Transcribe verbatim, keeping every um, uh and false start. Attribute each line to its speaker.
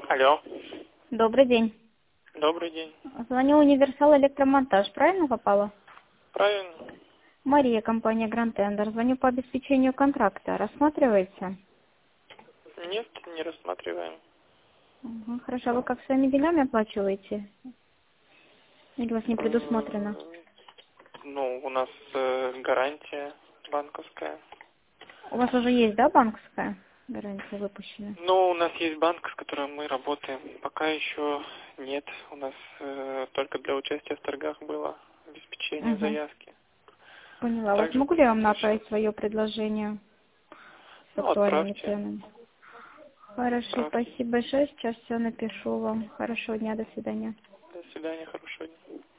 Speaker 1: Алло.
Speaker 2: Добрый день.
Speaker 1: Добрый день.
Speaker 2: Звоню Универсал Электромонтаж. Правильно попала?
Speaker 1: Правильно.
Speaker 2: Мария, компания Grand Tender. Звоню по обеспечению контракта. Рассматриваете?
Speaker 1: Нет, не рассматриваем.
Speaker 2: Угу, хорошо. А вы как своими деньгами оплачиваете? Или у вас не предусмотрено?
Speaker 1: М, Ну, у нас э, гарантия банковская.
Speaker 2: У вас уже есть, да, банковская гарантия выпущена?
Speaker 1: Ну, у нас есть банк, с которым мы работаем. Пока еще нет. У нас э, только для участия в торгах было обеспечение
Speaker 2: Угу.
Speaker 1: заявки.
Speaker 2: Поняла. Вот
Speaker 1: Также
Speaker 2: могу ли я вам
Speaker 1: пользуемся сейчас.
Speaker 2: направить свое предложение с
Speaker 1: Ну,
Speaker 2: актуальными
Speaker 1: отправьте.
Speaker 2: ценами? Хорошо,
Speaker 1: Отправьте.
Speaker 2: спасибо большое. Сейчас все напишу вам. Хорошего дня, до свидания.
Speaker 1: До свидания, хорошего дня.